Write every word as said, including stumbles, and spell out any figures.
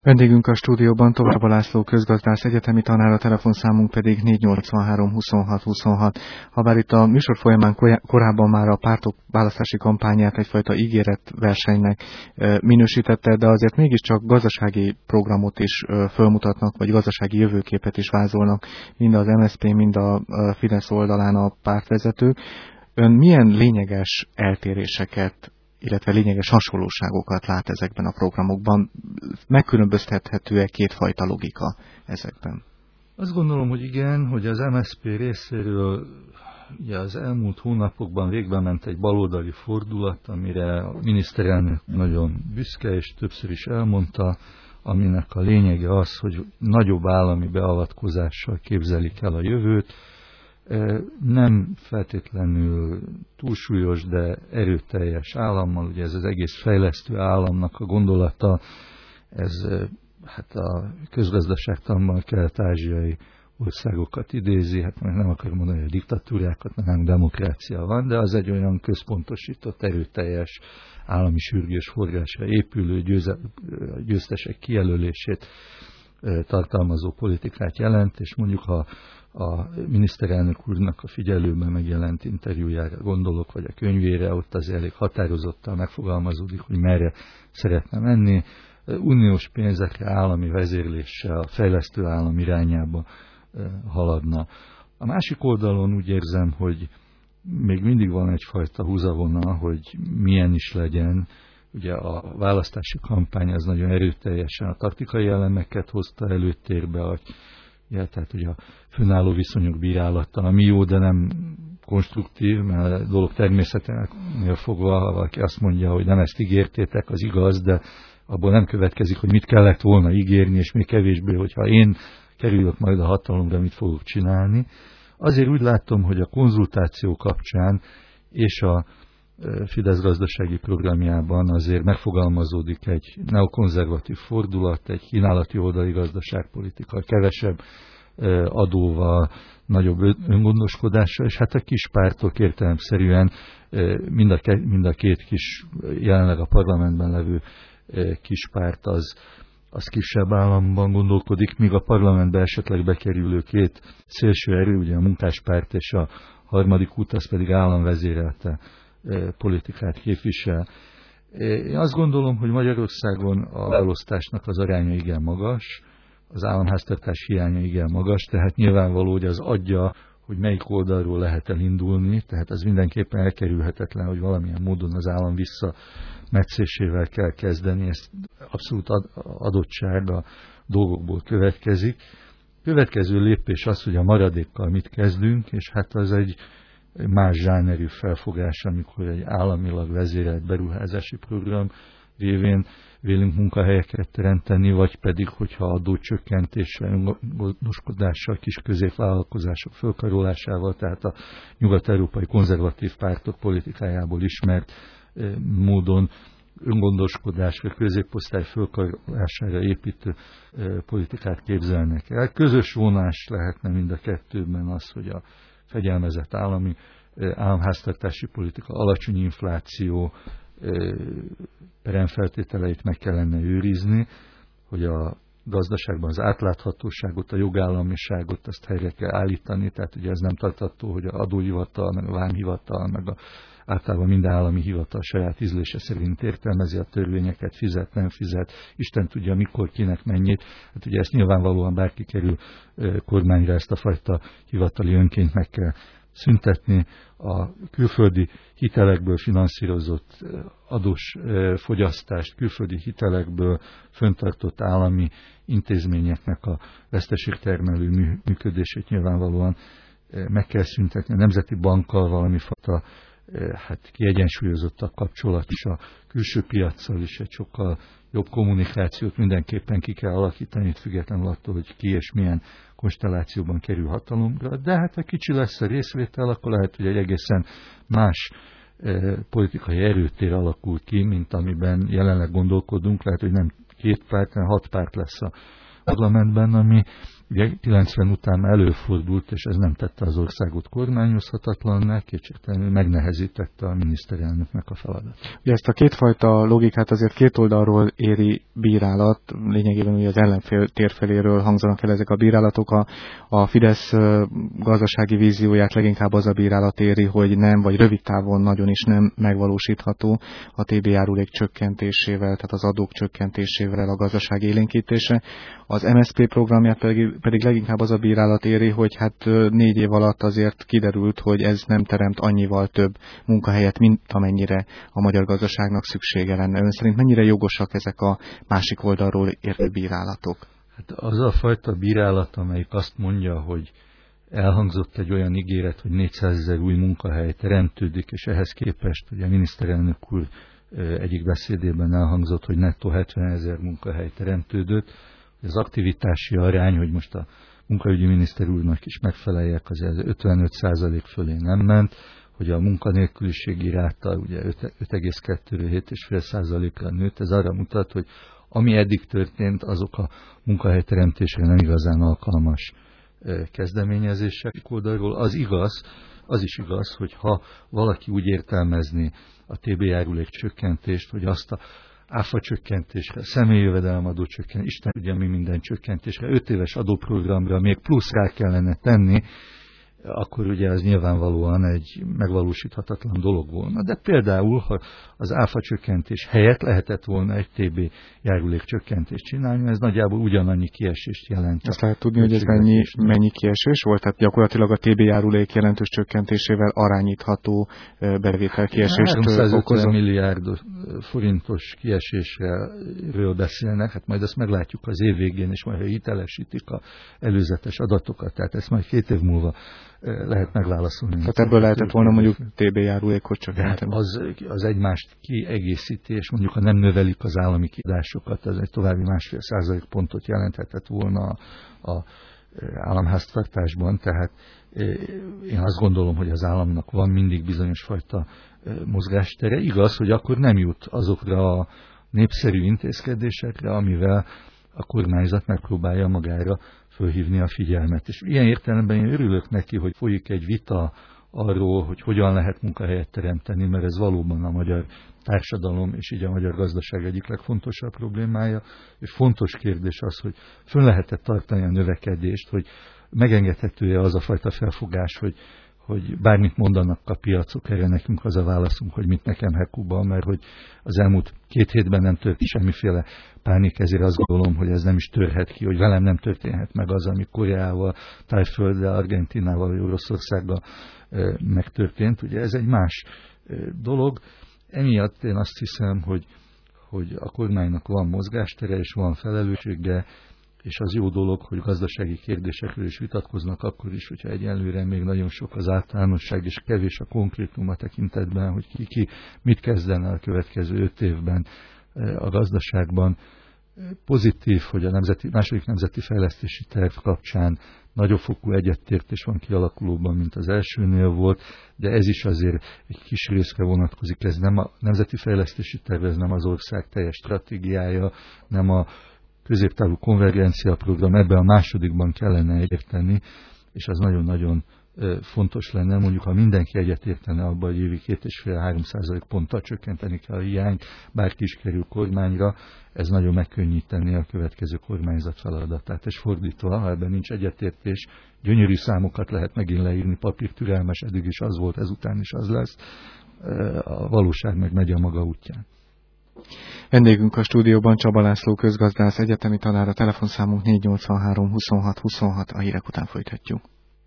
Vendégünk a stúdióban Tovább László közgazdász, egyetemi tanár, a telefonszámunk pedig négy nyolcvanhárom huszonhat huszonhat. Habár itt a műsor folyamán korábban már a pártok választási kampányát egyfajta ígéretversenynek minősítette, de azért mégiscsak gazdasági programot is fölmutatnak, vagy gazdasági jövőképet is vázolnak, mind az em es zé pé, mind a Fidesz oldalán a pártvezetők. Ön milyen lényeges eltéréseket, illetve lényeges hasonlóságokat lát ezekben a programokban? Megkülönböztethető-e kétfajta logika ezekben? Azt gondolom, hogy igen, hogy az em es zé pé részéről ugye az elmúlt hónapokban végbe ment egy baloldali fordulat, amire a miniszterelnök nagyon büszke, és többször is elmondta, aminek a lényege az, hogy nagyobb állami beavatkozással képzelik el a jövőt, nem feltétlenül túlsúlyos, de erőteljes állammal, ugye ez az egész fejlesztő államnak a gondolata, ez hát a közgazdaságtanban kelet-ázsiai országokat idézi, hát nem akarom mondani, hogy a diktatúrákat, mert nem demokrácia van, de az egy olyan központosított, erőteljes, állami sürgős forrásra épülő győze, győztesek kijelölését tartalmazó politikát jelent, és mondjuk ha a miniszterelnök úrnak a Figyelőben megjelent interjújára gondolok, vagy a könyvére, ott az elég határozottan megfogalmazódik, hogy merre szeretne menni. Uniós pénzekre, állami vezérléssel a fejlesztő állam irányába haladna. A másik oldalon úgy érzem, hogy még mindig van egyfajta húzavona, hogy milyen is legyen. Ugye a választási kampány az nagyon erőteljesen a taktikai elemeket hozta előtérbe, hogy ja, tehát ugye a fönnálló viszonyok bírálata, ami jó, de nem konstruktív, mert a dolog természeténél fogva, ha valaki azt mondja, hogy nem ezt ígértétek, az igaz, de abból nem következik, hogy mit kellett volna ígérni, és még kevésbé, hogyha én kerülök majd a hatalomra, mit fogok csinálni. Azért úgy látom, hogy a konzultáció kapcsán és a Fidesz gazdasági programjában azért megfogalmazódik egy neokonzervatív fordulat, egy kínálati oldali gazdaságpolitika, kevesebb adóval, nagyobb öngondoskodással, és hát a kis pártok értelemszerűen mind a, mind a két kis, jelenleg a parlamentben levő kis párt az, az kisebb államban gondolkodik, míg a parlamentbe esetleg bekerülő két szélső erő, ugye a munkáspárt és a harmadik út, az pedig államvezérelte politikát képvisel. Én azt gondolom, hogy Magyarországon a elosztásnak az aránya igen magas, az államháztartás hiánya igen magas, tehát nyilvánvaló, hogy az adja, hogy melyik oldalról lehet elindulni, tehát az mindenképpen elkerülhetetlen, hogy valamilyen módon az állam visszametszésével kell kezdeni, ez abszolút adottság a dolgokból következik. Következő lépés az, hogy a maradékkal mit kezdünk, és hát az egy más zsánerű felfogás, amikor egy államilag vezérelt beruházási program révén vélünk munkahelyeket teremteni, vagy pedig, hogyha adócsökkentéssel, öngondoskodással, kis középvállalkozások fölkarolásával, tehát a nyugat-európai konzervatív pártok politikájából ismert módon öngondoskodásra, középosztály fölkarolására építő politikát képzelnek el. Közös vonás lehetne mind a kettőben az, hogy a fegyelmezett állami államháztartási politika, alacsony infláció peremfeltételeit meg kellene őrizni, hogy a gazdaságban az átláthatóságot, a jogállamiságot azt helyre kell állítani, tehát ugye ez nem tartható, hogy a adóhivatal, meg a vámhivatal, meg a, általában minden állami hivatal saját ízlése szerint értelmezi a törvényeket, fizet, nem fizet, Isten tudja mikor, kinek mennyit. Hát ugye ezt nyilvánvalóan bárki kerül kormányra, ezt a fajta hivatali önként meg kell szüntetni. A külföldi hitelekből finanszírozott adós fogyasztást, külföldi hitelekből föntartott állami intézményeknek a veszteségtermelő működését nyilvánvalóan meg kell szüntetni. A Nemzeti Bankkal valamifajta hát kiegyensúlyozottabb kapcsolat is a külső piaccal is egy sokkal jobb kommunikációt mindenképpen ki kell alakítani, függetlenül attól, hogy ki és milyen konstellációban kerül hatalomra, de hát ha kicsi lesz a részvétel, akkor lehet, hogy egy egészen más eh, politikai erőtér alakul ki, mint amiben jelenleg gondolkodunk, lehet, hogy nem két párt, hanem hat párt lesz a parlamentben, ami ugye kilencven után előfordult, és ez nem tette az országot kormányozhatatlanná, kétségtelenül megnehezítette a miniszterelnöknek a feladatot. Ugye ezt a kétfajta logikát azért két oldalról éri bírálat, lényegében ugye az ellenfél térfeléről hangzanak el ezek a bírálatok. A, a Fidesz gazdasági vízióját leginkább az a bírálat éri, hogy nem, vagy rövid távon nagyon is nem megvalósítható a té bé járulék csökkentésével, tehát az adók csökkentésével a gazdaság élénkítése. Az em es zé pé programját pedig, pedig leginkább az a bírálat éri, hogy hát négy év alatt azért kiderült, hogy ez nem teremt annyival több munkahelyet, mint amennyire a magyar gazdaságnak szüksége lenne. Ön szerint mennyire jogosak ezek a másik oldalról érő bírálatok? Hát az a fajta bírálat, amelyik azt mondja, hogy elhangzott egy olyan ígéret, hogy négyszázezer új munkahely teremtődik, és ehhez képest ugye a miniszterelnök úr egyik beszédében elhangzott, hogy nettó hetvenezer munkahely teremtődött. Az aktivitási arány, hogy most a munkaügyi miniszter úrnak is megfeleljek, azért ötvenöt százalék fölé nem ment, hogy a munkanélküliségi ráta ugye öt egész kettőről hét egész öt százalékra nőtt. Ez arra mutat, hogy ami eddig történt, azok a munkahelyteremtésre nem igazán alkalmas kezdeményezések oldalról. Az igaz, az is igaz, hogy ha valaki úgy értelmezni a té bé járulék csökkentést, hogy azt a áfa csökkentésre, személyi jövedelemadó csökkentésre, Isten ugye mi minden csökkentésre, öt éves adóprogramra még plusz rá kellene tenni, akkor ugye ez nyilvánvalóan egy megvalósíthatatlan dolog volna. De például, ha az áfa csökkentés helyett lehetett volna egy té bé járulék csökkentést csinálni, ez nagyjából ugyanannyi kiesést jelent. Ezt lehet tudni, hogy ez mennyi, mennyi kiesés volt? Tehát gyakorlatilag a té bé járulék jelentős csökkentésével arányítható bevétel kiesést okozott? háromszázötven milliárd forintos kiesésről beszélnek, hát majd ezt meglátjuk az év végén, és majd ha hitelesítik az előzetes adatokat, tehát ezt majd két év múlva lehet megválaszolni. Tehát ebből lehetett volna mondjuk té bé járulékot csökkenteni. Az, az egymást kiegészítés, mondjuk ha nem növelik az állami kiadásokat, ez egy további másfél százalék pontot jelenthetett volna a államháztartásban, tehát én azt gondolom, hogy az államnak van mindig bizonyos fajta mozgástere. Igaz, hogy akkor nem jut azokra a népszerű intézkedésekre, amivel a kormányzat megpróbálja magára fölhívni a figyelmet. És ilyen értelemben én örülök neki, hogy folyik egy vita arról, hogy hogyan lehet munkahelyet teremteni, mert ez valóban a magyar társadalom és így a magyar gazdaság egyik legfontosabb problémája. És fontos kérdés az, hogy fönn lehet-e tartani a növekedést, hogy megengedhető-e az a fajta felfogás, hogy hogy bármit mondanak a piacok, erre nekünk az a válaszunk, hogy mit nekem hekuba, mert hogy az elmúlt két hétben nem történt semmiféle pánik, ezért azt gondolom, hogy ez nem is törhet ki, hogy velem nem történhet meg az, ami Koreával, Tájfölddel, Argentinával vagy Oroszországgal e, megtörtént. Ugye ez egy más e, dolog. Emiatt én azt hiszem, hogy, hogy a kormánynak van mozgástere és van felelőssége, és az jó dolog, hogy gazdasági kérdésekről is vitatkoznak akkor is, hogyha egyelőre még nagyon sok az általánosság, és kevés a konkrétum a tekintetben, hogy ki, ki mit kezdene a következő öt évben a gazdaságban. Pozitív, hogy a nemzeti, második nemzeti fejlesztési terv kapcsán nagyobb fokú egyetértés van kialakulóban, mint az elsőnél volt, de ez is azért egy kis részre vonatkozik. Ez nem a nemzeti fejlesztési terv, ez nem az ország teljes stratégiája, nem a középtávú konvergencia program, ebben a másodikban kellene egyetérteni, és az nagyon-nagyon fontos lenne, mondjuk ha mindenki egyetértene abban, hogy évi két és fél-három százalék ponttal csökkenteni kell a hiányt, bárki is kerül kormányra, ez nagyon megkönnyíteni a következő kormányzat feladatát. És fordítva, ha ebben nincs egyetértés, gyönyörű számokat lehet megint leírni, papír türelmes, eddig is az volt, ezután is az lesz, a valóság meg megy a maga útján. Vendégünk a stúdióban Csaba László közgazdász, egyetemi tanár, a telefonszámunk négy nyolc három huszonhat huszonhat, a hírek után folytatjuk.